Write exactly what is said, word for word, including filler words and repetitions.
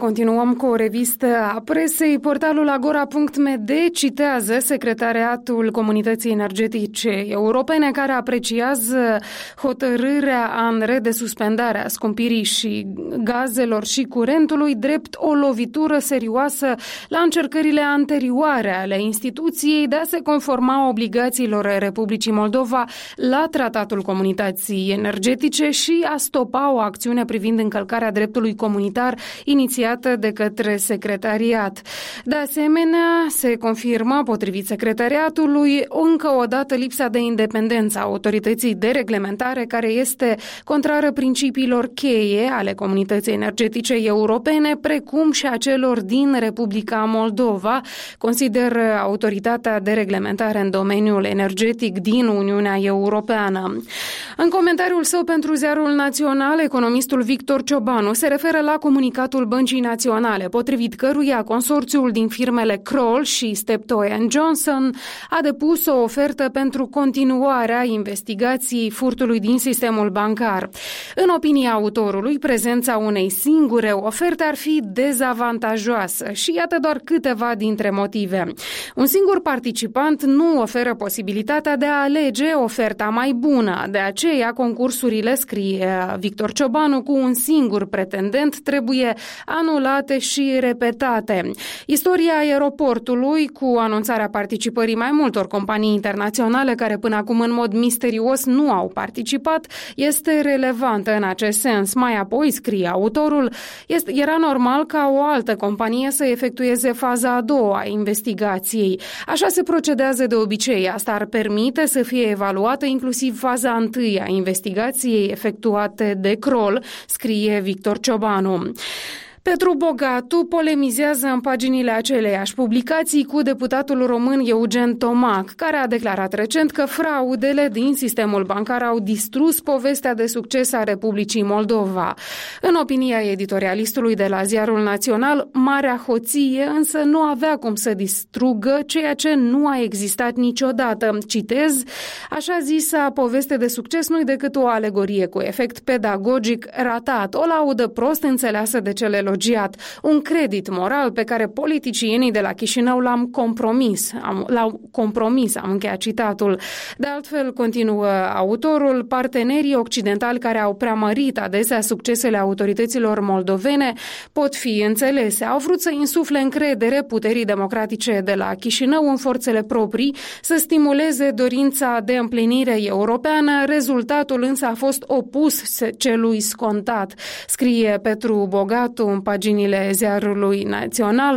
continuăm cu o revistă a presei. Portalul agora punct m d citează Secretariatul Comunității Energetice Europene, care apreciază hotărârea A N R de suspendare a scumpirii și gazelor și curentului drept o lovitură serioasă la încercările anterioare ale instituției de a se conforma obligațiilor Republicii Moldova la Tratatul Comunității Energetice și a stopa o acțiune privind încălcarea dreptului comunitar inițiată de către secretariat. De asemenea, se confirmă, potrivit secretariatului, încă o dată lipsa de independență a autorității de reglementare, care este contrară principiilor cheie ale Comunității Energetice Europene, precum și a celor din Republica Moldova, consideră autoritatea de reglementare în domeniul energetic din Uniunea Europeană. În comentariul său pentru Ziarul Național, economistul Victor Ciobanu se referă la comunicatul Băncii Naționale, potrivit căruia consorțiul din firmele Kroll și Steptoe and Johnson a depus o ofertă pentru continuarea investigației furtului din sistemul bancar. În opinia autorului, prezența unei singure oferte ar fi dezavantajoasă și iată doar câteva dintre motive. Un singur participant nu oferă posibilitatea de a alege oferta mai bună. De aceea, concursurile, scrie Victor Ciobanu, cu un singur pretendent trebuie anulate și repetate. Istoria aeroportului, cu anunțarea participării mai multor companii internaționale care până acum în mod misterios nu au participat, este relevantă în acest sens. Mai apoi, scrie autorul, este, era normal ca o altă companie să efectueze faza a doua a investigației. Așa se procedează de obicei. Asta ar permite să fie evaluată inclusiv faza întâi a investigației efectuate de Kroll, scrie Victor Ciobanu. Petru Bogatu polemizează în paginile aceleiași publicații cu deputatul român Eugen Tomac, care a declarat recent că fraudele din sistemul bancar au distrus povestea de succes a Republicii Moldova. În opinia editorialistului de la Ziarul Național, marea hoție însă nu avea cum să distrugă ceea ce nu a existat niciodată. Citez, așa zisa poveste de succes nu-i decât o alegorie cu efect pedagogic ratat, o laudă prost înțeleasă de cele logice. Un credit moral pe care politicienii de la Chișinău l-am compromis, am, l-au compromis, am încheiat citatul. De altfel, continuă autorul, partenerii occidentali care au preamărit adesea succesele autorităților moldovene pot fi înțelese. Au vrut să insufle încredere puterii democratice de la Chișinău în forțele proprii, să stimuleze dorința de împlinire europeană, rezultatul însă a fost opus celui scontat, scrie Petru Bogatu în paginile Ziarului Național.